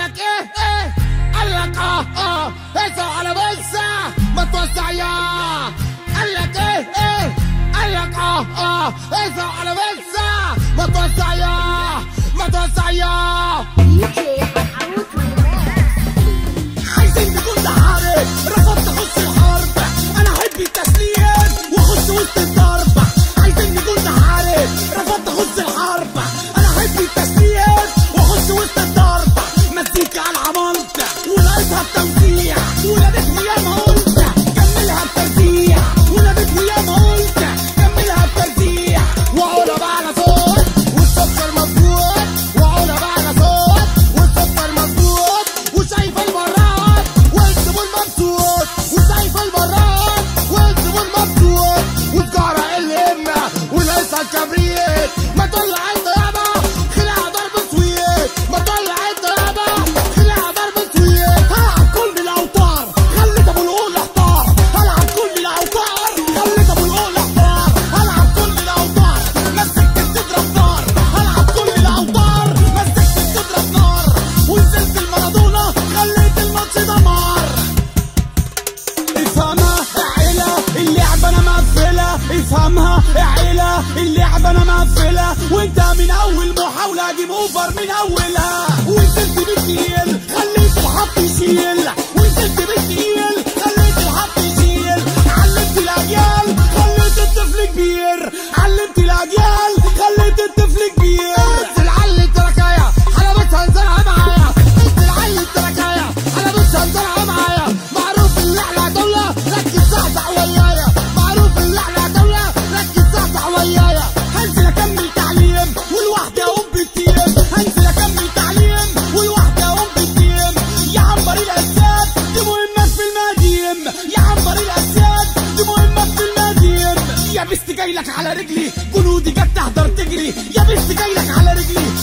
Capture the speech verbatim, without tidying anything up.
قالك ايه ايه قالك اه اه اسمع على بلسة ما توسع ياه. قالك ايه ايه قالك اه اه اسمع على بلسة ما توسع ياه ما توسع ياه. عايزين نكون دعارة رفضت اخش الحرب، انا احب التسليم واخش وسط الضرب. عايزين نكون دعارة رفضت اخش الحرب، انا احب التسليم واخش وسط الضرب. مزيكا على العمالقة ولقيتها بتوزيع ولادتني يا ما قلت كملها بترزيع، ولادتني يا ما قلت كملها بترزيع. وعقولها بقى على صوت والسكر مظبوط، وعقولها بقى على صوت والسكر مظبوط. وشايفة المرات والزبون مبسوط، وشايفة المرات والزبون مبسوط. وسجارة الهمة ولسه الكبريت ما طلع الطيابة خلعها ضرب سويت، ما طلع الطيابة خلعها ضرب سويت. هلعب كل الأوتار خليت أبو القول احتار، هلعب كل الأوتار خليت أبو القول احتار. هلعب كل الأوتار مسكت بتضرب نار، هلعب كل الأوتار مسكت بتضرب نار. ونزلت المارادونا خليت الماتش دمار. افهمها عيلة اللعبة انا مقفلة، افهمها عيلة اللعبة انا مقفلة. وانت من اول محاولة جيم اوفر من اولها. ونزلت بالتقيل خليت الحط يشيل، ونزلت بالتقيل خليت الحط يشيل. علمت الاجيال خليت الطفل كبير، علمت الاجيال خليت الطفل كبير. انزل علي التركاية حلبتها انزلها معايا، انزل علي التركاية حلبتها انزلها معايا. معروف اللحلة دولة ركز صحصح ويايا، معروف اللحلة دولة ركز صحصح ويايا. هنزل اكمل تعليم والواحدة اقوم بالتيم، هنزل اكمل تعليم والواحدة اقوم بالتيم. يا عنبر الاسياد دي مهمة في المديم، يا عنبر الاسياد دي مهمة في المديم. يا بست جايلك على رجلي جنودي جت تحضر تجري، يا بست جايلك على رجلي